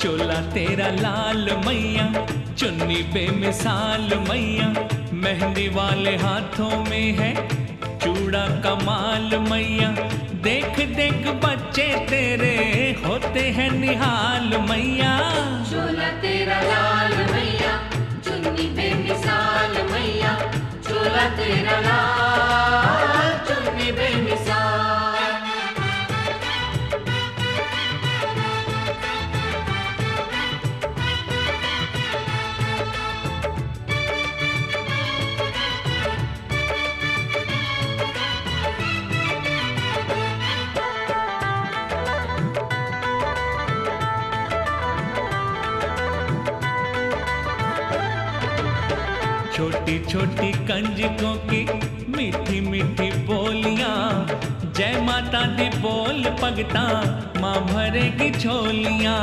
चोला तेरा लाल मैया, चुन्नी बेमिसाल मैया, मेहंदी वाले हाथों में है चूड़ा कमाल मैया। देख देख बच्चे तेरे होते हैं निहाल मैया। चोला तेरा लाल मैया, चुन्नी बेमिसाल मैया, चोला तेरा लाल चुन्नी बेमिसाल। छोटी छोटी कंजकों की मीठी मीठी बोलियां, जय माता दी बोल पगता माँ भरेगी झोलियां।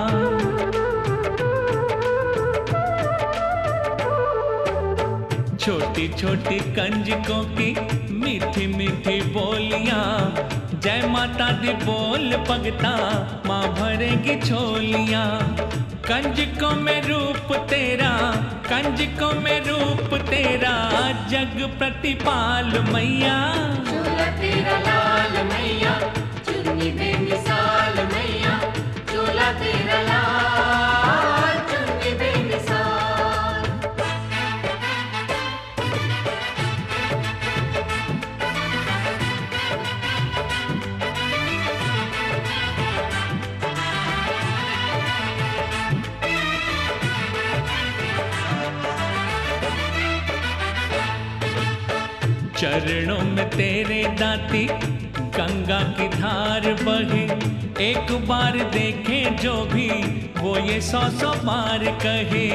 छोटी छोटी कंजकों की मीठी मीठी बोलियां, जय माता दी बोल पगता माँ भरेगी झोलियां। कंजकों में रूप तेरा, कंजकों में रूप तेरा, जग प्रतिपाल मैया। चोला तेरा लाल मैया, चुन्नी बेमिसाल मैया, चोला तेरा लाल चुन्नी बेमिसाल। चरणों में तेरे दाती गंगा की धार बहे, एक बार देखे जो भी वो ये सौ सौ बार कहे।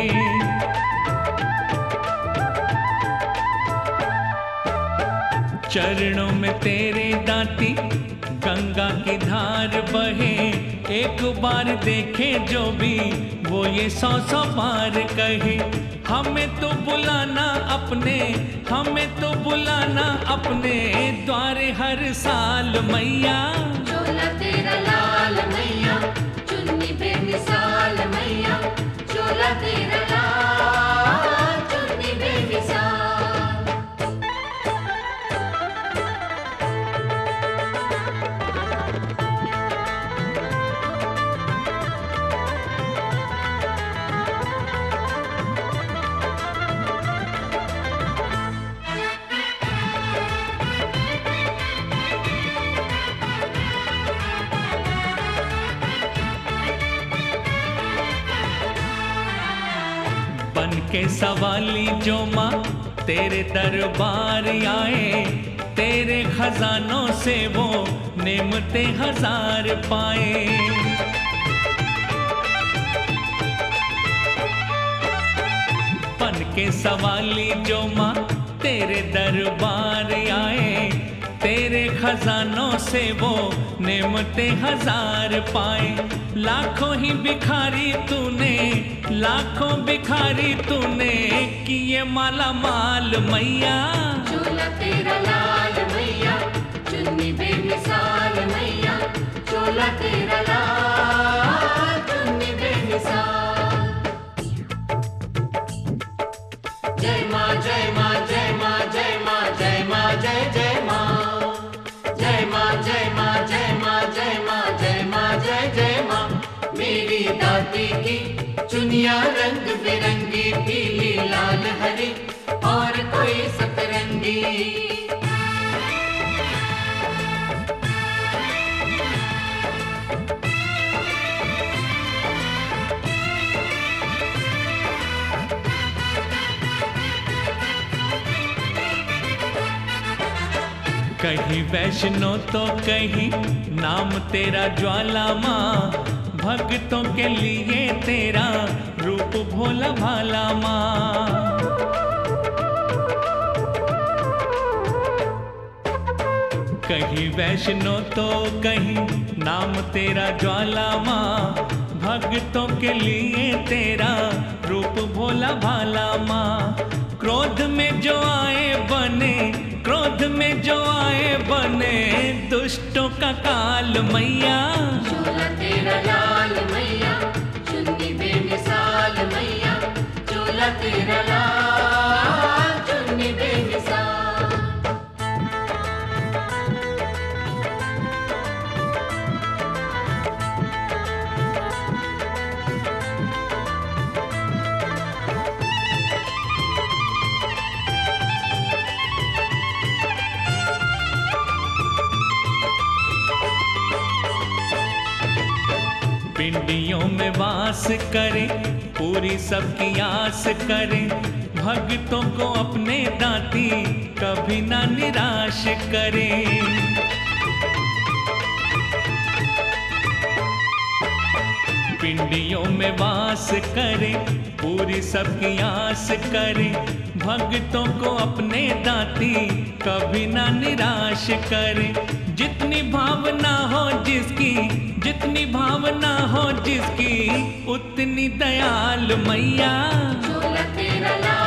चरणों में तेरे दाती गंगा की धार बहे, एक बार देखे जो भी वो ये सौ सौ बार कहे। हमें तो बुलाना अपने, हमें तो बुलाना अपने द्वारे हर साल मैया। चोला तेरा लाल मैया, चुन्नी बेमिसाल मैया, चोला तेरा लाल चुन्नी बेमिसाल। बन के सवाली जो माँ तेरे दरबार आए, तेरे खजानों से वो नेमते हजार पाए। बन के सवाली जो माँ तेरे दरबार आए, तेरे खजानों से वो नेमते हजार पाए। लाखों ही भिखारी तूने, लाखों भिखारी तूने किए माला माल मैया। चोला तेरा लाल मैया, चुन्नी बेमिसाल मैया, चोला तेरा लाल चुन्नी बेमिसाल। जय माँ जय माँ जय माँ जय माँ जय माँ जय जय माँ, जय माँ जय माँ जय माँ जय माँ जय माँ जय जय माँ। मेरी दाती की चुनिया रंग बिरंगी, पीली लाल हरी और कोई सतरंगी। कहीं वैष्णो तो कहीं नाम तेरा ज्वाला माँ, भक्तों के लिए तेरा रूप भोला भाला माँ। कहीं वैष्णो तो कहीं नाम तेरा ज्वाला माँ, भक्तों के लिए तेरा रूप भोला भाला माँ। क्रोध में जो आए बने, क्रोध में जो आए बने दुष्टों का काल मैया। चोला तेरा लाल मैया, झूला तेरा लाल चुन्नी बेमिसाल। पिंडियों में वास करे, पूरी सबकी आस करे, भक्तों को अपने दाती कभी ना निराश करे। पिंडियों में वास करे, पूरी सबकी आस करे, भक्तों को अपने दाती कभी ना निराश करे। जितनी भावना हो जिसकी, जितनी भावना हो जिसकी, उतनी दयाल मैया। झूला तेरा लाल